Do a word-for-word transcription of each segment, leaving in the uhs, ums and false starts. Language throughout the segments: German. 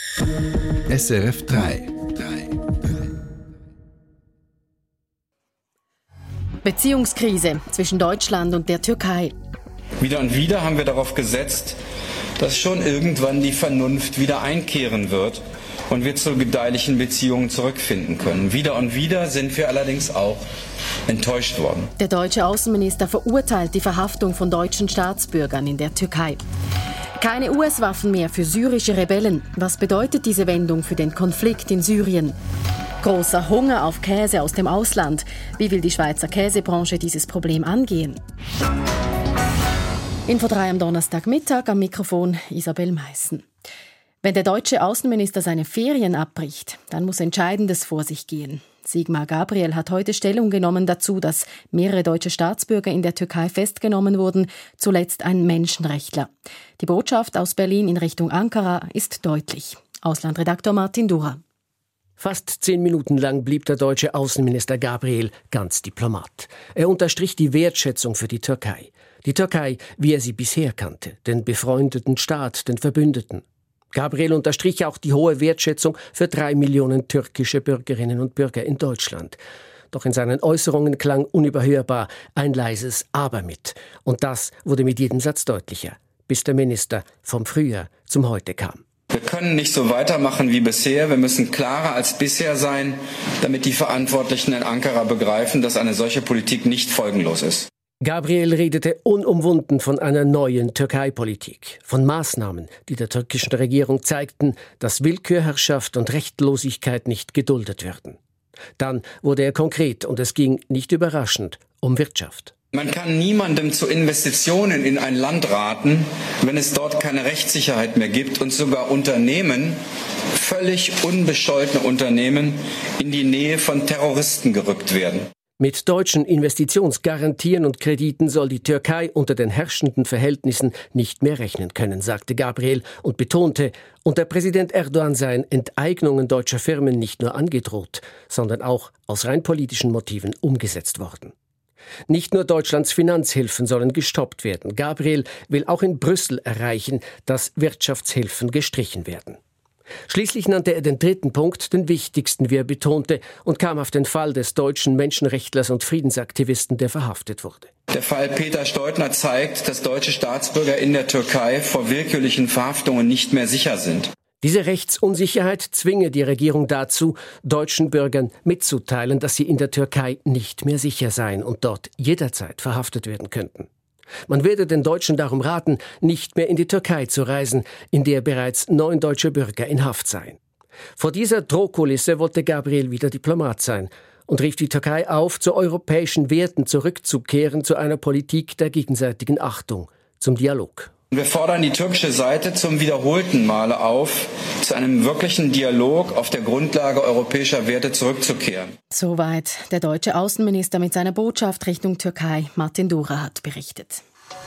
S R F drei. Beziehungskrise zwischen Deutschland und der Türkei. Wieder und wieder haben wir darauf gesetzt, dass schon irgendwann die Vernunft wieder einkehren wird und wir zu gedeihlichen Beziehungen zurückfinden können. Wieder und wieder sind wir allerdings auch enttäuscht worden. Der deutsche Außenminister verurteilt die Verhaftung von deutschen Staatsbürgern in der Türkei. Keine U S-Waffen mehr für syrische Rebellen. Was bedeutet diese Wendung für den Konflikt in Syrien? Großer Hunger auf Käse aus dem Ausland. Wie will die Schweizer Käsebranche dieses Problem angehen? Info drei am Donnerstagmittag, am Mikrofon Isabel Meissen. Wenn der deutsche Außenminister seine Ferien abbricht, dann muss Entscheidendes vor sich gehen. Sigmar Gabriel hat heute Stellung genommen dazu, dass mehrere deutsche Staatsbürger in der Türkei festgenommen wurden, zuletzt ein Menschenrechtler. Die Botschaft aus Berlin in Richtung Ankara ist deutlich. Auslandredaktor Martin Dura. Fast zehn Minuten lang blieb der deutsche Außenminister Gabriel ganz Diplomat. Er unterstrich die Wertschätzung für die Türkei. Die Türkei, wie er sie bisher kannte, den befreundeten Staat, den Verbündeten. Gabriel unterstrich auch die hohe Wertschätzung für drei Millionen türkische Bürgerinnen und Bürger in Deutschland. Doch in seinen Äußerungen klang unüberhörbar ein leises Aber mit. Und das wurde mit jedem Satz deutlicher, bis der Minister vom Frühjahr zum Heute kam. Wir können nicht so weitermachen wie bisher. Wir müssen klarer als bisher sein, damit die Verantwortlichen in Ankara begreifen, dass eine solche Politik nicht folgenlos ist. Gabriel redete unumwunden von einer neuen Türkei-Politik, von Maßnahmen, die der türkischen Regierung zeigten, dass Willkürherrschaft und Rechtlosigkeit nicht geduldet werden. Dann wurde er konkret und es ging, nicht überraschend, um Wirtschaft. Man kann niemandem zu Investitionen in ein Land raten, wenn es dort keine Rechtssicherheit mehr gibt und sogar Unternehmen, völlig unbescholtene Unternehmen, in die Nähe von Terroristen gerückt werden. Mit deutschen Investitionsgarantien und Krediten soll die Türkei unter den herrschenden Verhältnissen nicht mehr rechnen können, sagte Gabriel und betonte, unter Präsident Erdogan seien Enteignungen deutscher Firmen nicht nur angedroht, sondern auch aus rein politischen Motiven umgesetzt worden. Nicht nur Deutschlands Finanzhilfen sollen gestoppt werden. Gabriel will auch in Brüssel erreichen, dass Wirtschaftshilfen gestrichen werden. Schließlich nannte er den dritten Punkt, den wichtigsten, wie er betonte, und kam auf den Fall des deutschen Menschenrechtlers und Friedensaktivisten, der verhaftet wurde. Der Fall Peter Steutner zeigt, dass deutsche Staatsbürger in der Türkei vor willkürlichen Verhaftungen nicht mehr sicher sind. Diese Rechtsunsicherheit zwinge die Regierung dazu, deutschen Bürgern mitzuteilen, dass sie in der Türkei nicht mehr sicher seien und dort jederzeit verhaftet werden könnten. Man werde den Deutschen darum raten, nicht mehr in die Türkei zu reisen, in der bereits neun deutsche Bürger in Haft seien. Vor dieser Drohkulisse wollte Gabriel wieder Diplomat sein und rief die Türkei auf, zu europäischen Werten zurückzukehren, zu einer Politik der gegenseitigen Achtung, zum Dialog. Wir fordern die türkische Seite zum wiederholten Male auf, zu einem wirklichen Dialog auf der Grundlage europäischer Werte zurückzukehren. Soweit der deutsche Außenminister mit seiner Botschaft Richtung Türkei. Martin Dura hat berichtet.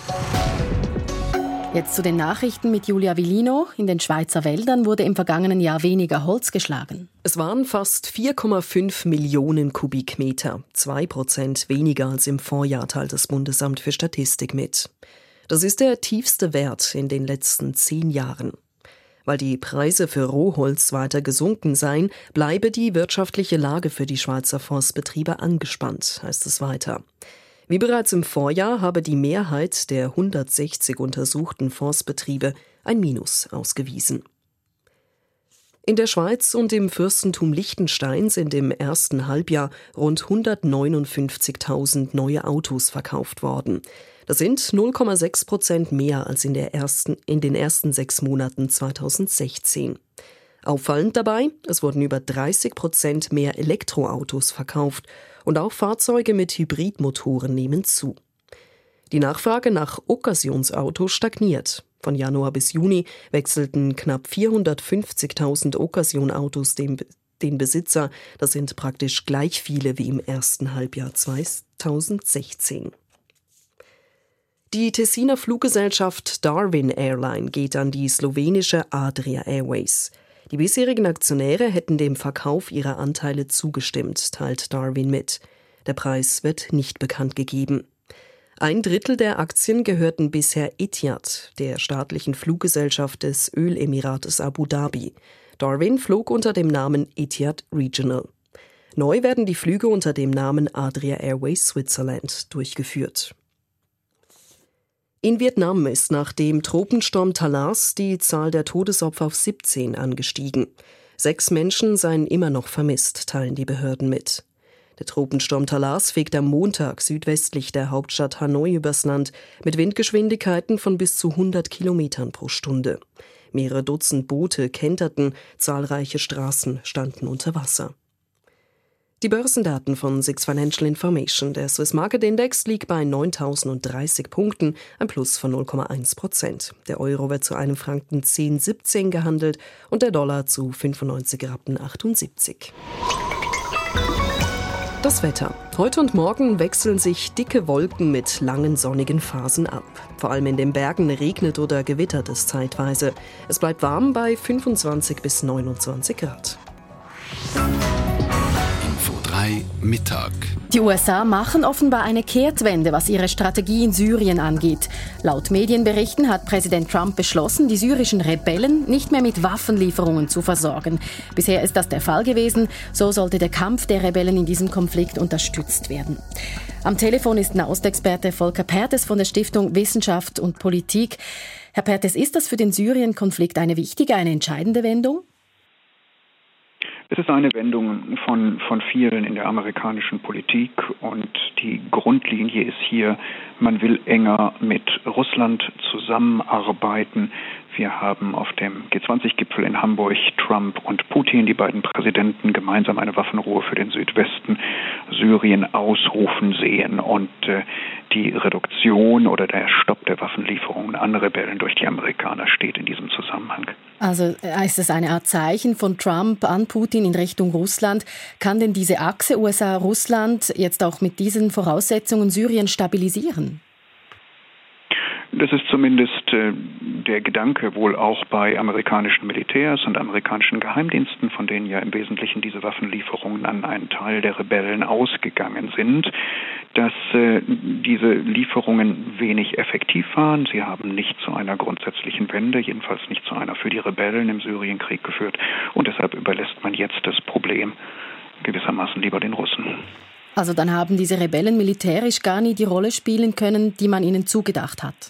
Jetzt zu den Nachrichten mit Julia Villino. In den Schweizer Wäldern wurde im vergangenen Jahr weniger Holz geschlagen. Es waren fast vier Komma fünf Millionen Kubikmeter, zwei Prozent weniger als im Vorjahr, teilt das Bundesamt für Statistik mit. Das ist der tiefste Wert in den letzten zehn Jahren. Weil die Preise für Rohholz weiter gesunken seien, bleibe die wirtschaftliche Lage für die Schweizer Forstbetriebe angespannt, heißt es weiter. Wie bereits im Vorjahr habe die Mehrheit der hundertsechzig untersuchten Forstbetriebe ein Minus ausgewiesen. In der Schweiz und im Fürstentum Liechtenstein sind im ersten Halbjahr rund hundertneunundfünfzigtausend neue Autos verkauft worden. Das sind null Komma sechs Prozent mehr als in, der ersten, in den ersten sechs Monaten zweitausendsechzehn. Auffallend dabei, es wurden über dreißig Prozent mehr Elektroautos verkauft und auch Fahrzeuge mit Hybridmotoren nehmen zu. Die Nachfrage nach Okkasionsautos stagniert. Von Januar bis Juni wechselten knapp vierhundertfünfzigtausend Okkasionautos den, den Besitzer. Das sind praktisch gleich viele wie im ersten Halbjahr zweitausendsechzehn. Die Tessiner Fluggesellschaft Darwin Airline geht an die slowenische Adria Airways. Die bisherigen Aktionäre hätten dem Verkauf ihrer Anteile zugestimmt, teilt Darwin mit. Der Preis wird nicht bekannt gegeben. Ein Drittel der Aktien gehörten bisher Etihad, der staatlichen Fluggesellschaft des Ölemirates Abu Dhabi. Darwin flog unter dem Namen Etihad Regional. Neu werden die Flüge unter dem Namen Adria Airways Switzerland durchgeführt. In Vietnam ist nach dem Tropensturm Talas die Zahl der Todesopfer auf siebzehn angestiegen. Sechs Menschen seien immer noch vermisst, teilen die Behörden mit. Der Tropensturm Talas fegt am Montag südwestlich der Hauptstadt Hanoi übers Land mit Windgeschwindigkeiten von bis zu hundert Kilometern pro Stunde. Mehrere Dutzend Boote kenterten, zahlreiche Straßen standen unter Wasser. Die Börsendaten von Six Financial Information. Der Swiss Market Index liegt bei neuntausend Punkten, ein Plus von null Komma eins Prozent. Der Euro wird zu einem Franken zehn Komma siebzehn gehandelt und der Dollar zu fünfundneunzig Rappen achtundsiebzig. Das Wetter. Heute und morgen wechseln sich dicke Wolken mit langen sonnigen Phasen ab. Vor allem in den Bergen regnet oder gewittert es zeitweise. Es bleibt warm bei fünfundzwanzig bis neunundzwanzig Grad. Mittag. Die U S A machen offenbar eine Kehrtwende, was ihre Strategie in Syrien angeht. Laut Medienberichten hat Präsident Trump beschlossen, die syrischen Rebellen nicht mehr mit Waffenlieferungen zu versorgen. Bisher ist das der Fall gewesen. So sollte der Kampf der Rebellen in diesem Konflikt unterstützt werden. Am Telefon ist Nahostexperte Volker Perthes von der Stiftung Wissenschaft und Politik. Herr Perthes, ist das für den Syrien-Konflikt eine wichtige, eine entscheidende Wendung? Es ist eine Wendung von, von vielen in der amerikanischen Politik und die Grundlinie ist hier, man will enger mit Russland zusammenarbeiten. Wir haben auf dem G zwanzig Gipfel in Hamburg Trump und Putin, die beiden Präsidenten, gemeinsam eine Waffenruhe für den Südwesten Syrien ausrufen sehen und äh, die Reduktion oder der Stopp der Waffenlieferungen an Rebellen durch die Amerikaner steht in diesem Zusammenhang. Also ist es eine Art Zeichen von Trump an Putin in Richtung Russland? Kann denn diese Achse U S A-Russland jetzt auch mit diesen Voraussetzungen Syrien stabilisieren? Das ist zumindest äh, der Gedanke wohl auch bei amerikanischen Militärs und amerikanischen Geheimdiensten, von denen ja im Wesentlichen diese Waffenlieferungen an einen Teil der Rebellen ausgegangen sind, dass äh, diese Lieferungen wenig effektiv waren. Sie haben nicht zu einer grundsätzlichen Wende, jedenfalls nicht zu einer für die Rebellen im Syrienkrieg geführt. Und deshalb überlässt man jetzt das Problem gewissermaßen lieber den Russen. Also dann haben diese Rebellen militärisch gar nie die Rolle spielen können, die man ihnen zugedacht hat?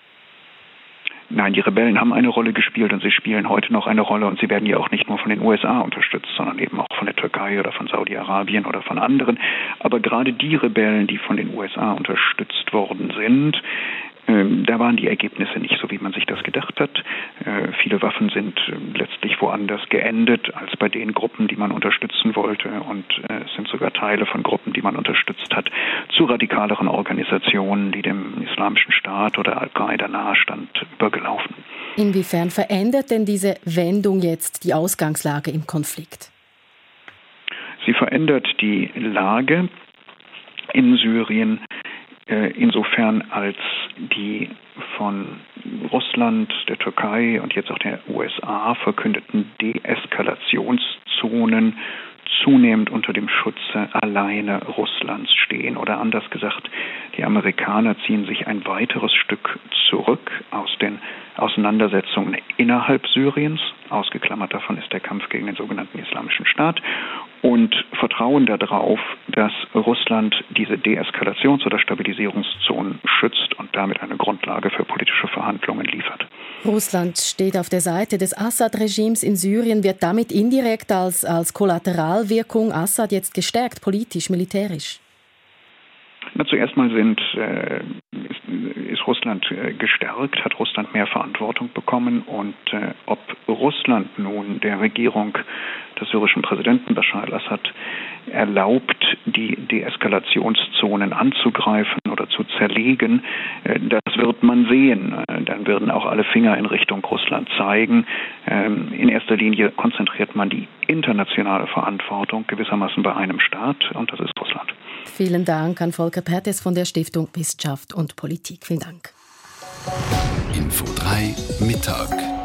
Nein, die Rebellen haben eine Rolle gespielt und sie spielen heute noch eine Rolle und sie werden ja auch nicht nur von den U S A unterstützt, sondern eben auch von der Türkei oder von Saudi-Arabien oder von anderen. Aber gerade die Rebellen, die von den U S A unterstützt worden sind, ähm, da waren die Ergebnisse nicht so, wie man sich das gedacht hat. Äh, viele Waffen sind äh, letztlich woanders geendet als bei den Gruppen, die man unterstützen wollte und äh, es sind sogar Teile von Gruppen, die man unterstützt hat, zu radikaleren Organisationen, die dem Islamischen Staat oder Al-Qaida nahestand, übergelaufen. Inwiefern verändert denn diese Wendung jetzt die Ausgangslage im Konflikt? Sie verändert die Lage in Syrien äh, insofern, als die von Russland, der Türkei und jetzt auch der U S A verkündeten Deeskalationszonen zunehmend unter dem Schutze alleine Russlands stehen. Oder anders gesagt, die Amerikaner ziehen sich ein weiteres Stück zurück aus den Auseinandersetzungen innerhalb Syriens. Ausgeklammert davon ist der Kampf gegen den sogenannten Islamischen Staat. Und vertrauen darauf, dass Russland diese Deeskalations- oder Stabilisierungszonen schützt und damit eine Grundlage für politische Verhandlungen liefert. Russland steht auf der Seite des Assad-Regimes in Syrien, wird damit indirekt als, als Kollateralwirkung Assad jetzt gestärkt, politisch, militärisch? Na, zuerst mal sind, äh, ist, ist Russland äh, gestärkt, hat Russland mehr Verantwortung bekommen und äh, ob Russland nun der Regierung des syrischen Präsidenten Bashar al-Assad erlaubt, die Deeskalationszonen anzugreifen oder zu zerlegen, äh, das wird man sehen. Äh, dann würden auch alle Finger in Richtung Russland zeigen. Ähm, in erster Linie konzentriert man die internationale Verantwortung gewissermaßen bei einem Staat und das ist Russland. Vielen Dank an Volker Perthes von der Stiftung Wissenschaft und Politik. Vielen Dank. Info drei Mittag.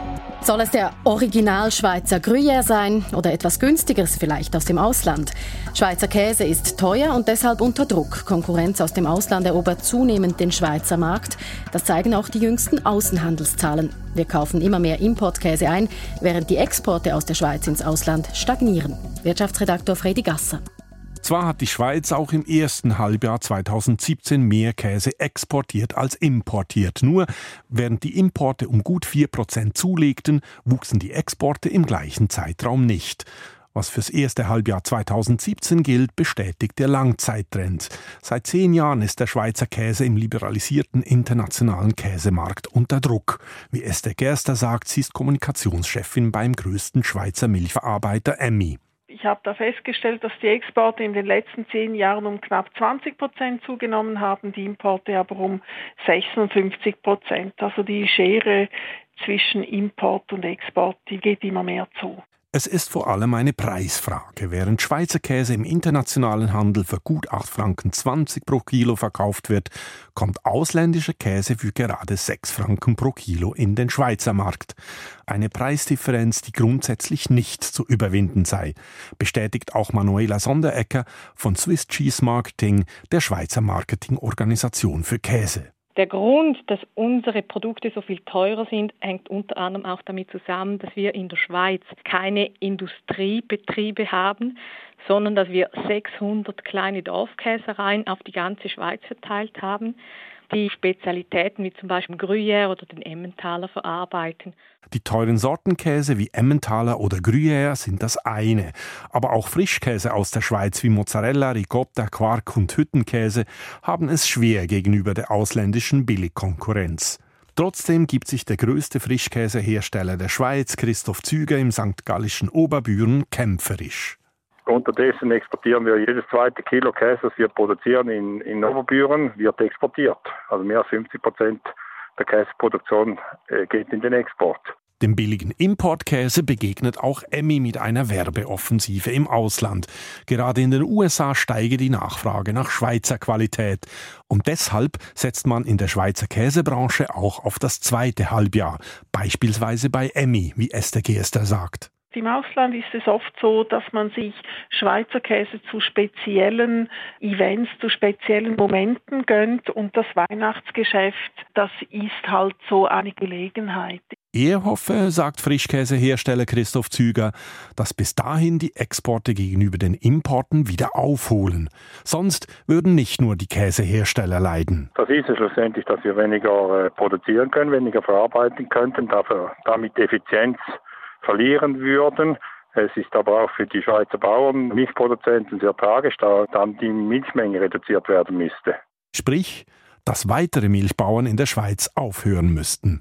Soll es der Original Schweizer Gruyère sein oder etwas günstigeres vielleicht aus dem Ausland? Schweizer Käse ist teuer und deshalb unter Druck. Konkurrenz aus dem Ausland erobert zunehmend den Schweizer Markt. Das zeigen auch die jüngsten Außenhandelszahlen. Wir kaufen immer mehr Importkäse ein, während die Exporte aus der Schweiz ins Ausland stagnieren. Wirtschaftsredaktor Fredi Gasser. Zwar hat die Schweiz auch im ersten Halbjahr zweitausendsiebzehn mehr Käse exportiert als importiert. Nur während die Importe um gut vier Prozent zulegten, wuchsen die Exporte im gleichen Zeitraum nicht. Was fürs erste Halbjahr zweitausendsiebzehn gilt, bestätigt der Langzeittrend. Seit zehn Jahren ist der Schweizer Käse im liberalisierten internationalen Käsemarkt unter Druck. Wie Esther Gerster sagt, sie ist Kommunikationschefin beim größten Schweizer Milchverarbeiter Emmi. Ich habe da festgestellt, dass die Exporte in den letzten zehn Jahren um knapp zwanzig Prozent zugenommen haben, die Importe aber um sechsundfünfzig Prozent. Also die Schere zwischen Import und Export, die geht immer mehr zu. Es ist vor allem eine Preisfrage. Während Schweizer Käse im internationalen Handel für gut acht Franken zwanzig pro Kilo verkauft wird, kommt ausländischer Käse für gerade sechs Franken pro Kilo in den Schweizer Markt. Eine Preisdifferenz, die grundsätzlich nicht zu überwinden sei, bestätigt auch Manuela Sonderegger von Swiss Cheese Marketing, der Schweizer Marketingorganisation für Käse. Der Grund, dass unsere Produkte so viel teurer sind, hängt unter anderem auch damit zusammen, dass wir in der Schweiz keine Industriebetriebe haben, sondern dass wir sechshundert kleine Dorfkäsereien auf die ganze Schweiz verteilt haben, die Spezialitäten wie zum Beispiel Gruyère oder den Emmentaler verarbeiten. Die teuren Sortenkäse wie Emmentaler oder Gruyère sind das eine. Aber auch Frischkäse aus der Schweiz wie Mozzarella, Ricotta, Quark und Hüttenkäse haben es schwer gegenüber der ausländischen Billigkonkurrenz. Trotzdem gibt sich der größte Frischkäsehersteller der Schweiz, Christoph Züger im sankt Gallischen Oberbüren, kämpferisch. Unterdessen exportieren wir jedes zweite Kilo Käse, das wir produzieren in, in Oberbüren, wird exportiert. Also mehr als fünfzig Prozent der Käseproduktion äh, geht in den Export. Dem billigen Importkäse begegnet auch Emmi mit einer Werbeoffensive im Ausland. Gerade in den U S A steige die Nachfrage nach Schweizer Qualität. Und deshalb setzt man in der Schweizer Käsebranche auch auf das zweite Halbjahr. Beispielsweise bei Emmi, wie Esther Gerster sagt. Im Ausland ist es oft so, dass man sich Schweizer Käse zu speziellen Events, zu speziellen Momenten gönnt. Und das Weihnachtsgeschäft, das ist halt so eine Gelegenheit. Er hoffe, sagt Frischkäsehersteller Christoph Züger, dass bis dahin die Exporte gegenüber den Importen wieder aufholen. Sonst würden nicht nur die Käsehersteller leiden. Das ist es schlussendlich, dass wir weniger produzieren können, weniger verarbeiten könnten, dafür damit Effizienz verlieren würden. Es ist aber auch für die Schweizer Bauern, Milchproduzenten sehr tragisch, da dann die Milchmenge reduziert werden müsste. Sprich, dass weitere Milchbauern in der Schweiz aufhören müssten.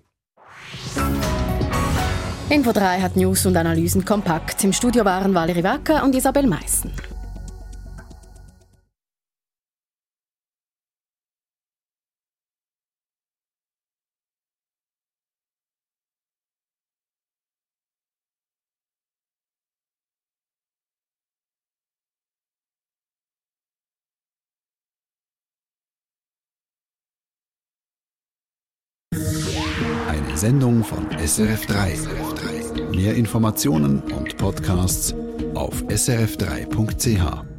Info drei hat News und Analysen kompakt. Im Studio waren Valerie Wacker und Isabel Meissen. Eine Sendung von S R F drei. Mehr Informationen und Podcasts auf s r f drei punkt c h.